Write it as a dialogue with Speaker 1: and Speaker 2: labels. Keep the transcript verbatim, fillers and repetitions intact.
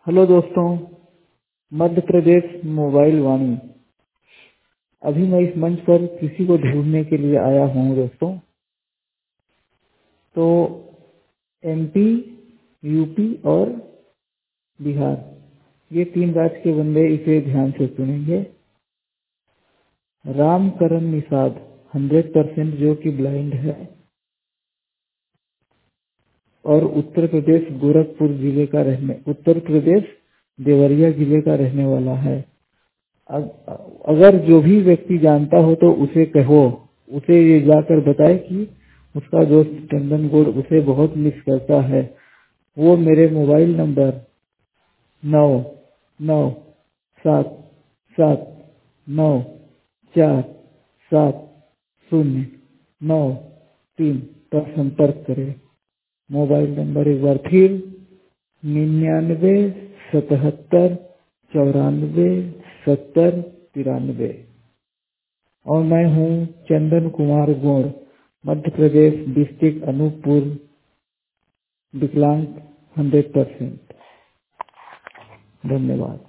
Speaker 1: Hello दोस्तों, Madhya Pradesh mobile वाणी। अभी मैं इस मंच पर किसी को ढूंढने के लिए आया हूँ दोस्तों। तो एमपी, यूपी और बिहार, ये तीन राज्य के बंदे इसे ध्यान से सुनेंगे। रामकरण निषाद हंड्रेड परसेंट जो कि ब्लाइंड है और उत्तर प्रदेश गोरखपुर जिले का रहने उत्तर प्रदेश देवरिया जिले का रहने वाला है। अगर जो भी व्यक्ति जानता हो तो उसे कहो, उसे ये जाकर बताए कि उसका दोस्त चंदन गौड़ उसे बहुत मिस करता है। वो मेरे मोबाइल नंबर नौ नौ सात सात नौ चार सात शून्य नौ तीन पर संपर्क करे। मोबाइल नंबर एक बार फिर निन्यानवे सतहत्तर चौरानवे सत्तर तिरानवे। और मैं हूँ चंदन कुमार गौड़, मध्य प्रदेश, डिस्ट्रिक्ट अनूपपुर, विकलांग हंड्रेड परसेंट। धन्यवाद।